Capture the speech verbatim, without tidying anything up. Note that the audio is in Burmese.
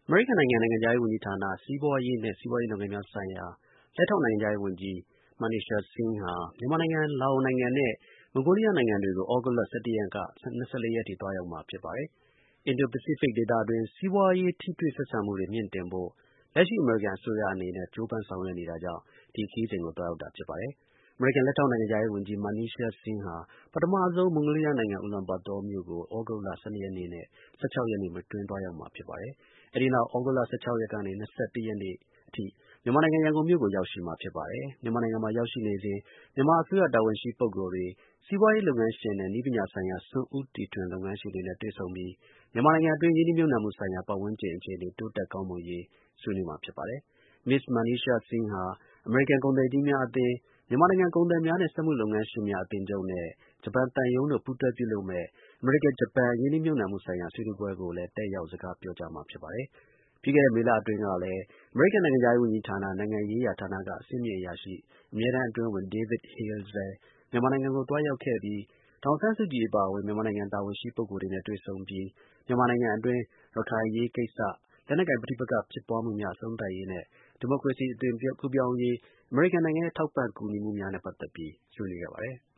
အမေရိကန်နိုင်ငံ နိုင်ငံခြားရေးဝန်ကြီးဌာန စီးပွားရေးနဲ့ စီးပွားရေးလုပ်ငန်းများဆိုင်ရာ လက်ထောက်နိုင်ငံခြားရေးဝန်ကြီး Manisha Singh ဟာ မြန်မာနိုင်ငံ၊ လာအိုနိုင်ငံနဲ့ မွန်ဂိုးလီးယားနိုင်ငံတွေကို သြဂုတ်လ ၁၁ ရက်ကနေ ၂၄ ရက်အထိ သွားရောက်မှာ ဖြစ်ပါတယ်။ အင်ဒို-ပစိဖိတ်ဒေသတွင်း စီးပွားရေး ထိတွေ့ဆက်ဆံမှုတွေ မြှင့်တင်ဖို့ လက်ရှိ အမေရိကန်အစိုးရအနေနဲ့ ကြိုးပမ်းဆောင်ရွက်နေတာကြောင့် ဒီ ခရီးစဉ်ကို သွားရောက်တာ ဖြစ်ပါတယ်။ အမေရိကန် လက်ထောက်နိုင်ငံခြားရေးဝန်ကြီး Manisha Singh ဟာ ပထမဆုံး မွန်ဂိုးလီးယားနိုင်ငံ အူလန်ဘာတော်မြို့ကို သြဂုတ်လ ၁၂ ရက်နေ့နဲ့ ၁၆ ရက်နေ့အတွင်း သွားရောက်မှာ ဖြစ်ပါတယ်။ အဲဒီနောက် သြဂုတ်လ ၁၆ ရက်ကနေ ၂၁ ရက်နေ့အထိ မြန်မာနိုင်ငံ ရန်ကုန်မြို့ကို ရောက်ရှိမှာ ဖြစ်ပါတယ်။ မြန်မာနိုင်ငံမှာ ရောက်ရှိနေစဉ် မြန်မာအစိုးရ တာဝန်ရှိ ပုဂ္ဂိုလ်တွေ၊ စီးပွားရေး လုပ်ငန်းရှင်နဲ့ နည်းပညာဆိုင်ရာ စွန့်ဦးတီထွင် လုပ်ငန်းရှင်တွေနဲ့ တွေ့ဆုံပြီး မြန်မာနိုင်ငံအတွင်း ရင်းနှီးမြှုပ်နှံမှုဆိုင်ရာ ပတ်ဝန်းကျင် အခြေအနေ တိုးတက်ကောင်းမွန်ရေး ဆွေးနွေးမှာ ဖြစ်ပါတယ်။ Miss Manisha Singh ဟာ အမေရိကန် ကုန်သည်ကြီးများအသင်း၊ မြန်မာနိုင်ငံ ကုန်သည်များနဲ့ စက်မှုလုပ်ငန်းရှင်များ အသင်းချုပ်နဲ့ ဂျပန်သံရုံးတို့ ပူးတွဲပြုလုပ်မယ့် အမေရိကန်-ဂျပန် ရင်းနှီးမြှုပ်နှံမှုဆိုင်ရာ ဆွေးနွေးပွဲကိုလည်း တက်ရောက် စကားပြောကြားမှာ ဖြစ်ပါတယ်။ ပြီးခဲ့တဲ့ မေလအတွင်းကလည်း အမေရိကန် နိုင်ငံခြားရေးဝန်ကြီးဌာန၊ နိုင်ငံရေးရာဌာနက အဆင့်မြင့်အရာရှိ အမြဲတမ်း အတွင်းဝန် David Hales လည်း မြန်မာနိုင်ငံကို သွားရောက်ခဲ့ပြီး ဒေါ်အောင်ဆန်းစုကြည် အပါအဝင် မြန်မာနိုင်ငံ တာဝန်ရှိ ပုဂ္ဂိုလ်တွေနဲ့ တွေ့ဆုံပြီး မြန်မာနိုင်ငံအတွင်း ရခိုင်အရေးကိစ္စ၊ လက်နက်ကိုင် ပဋိပက္ခဖြစ်ပွားမှုများ အဆုံးသတ်ရေးနဲ့ ဒီမိုကရေစီ အသွင်ကူးပြောင်းရေး အမေရိကန်နိုင်ငံရဲ့ ထောက်ပံ့ကူညီမှုများနဲ့ ပတ်သက်ပြီး ဆွေးနွေးခဲ့ပါတယ်။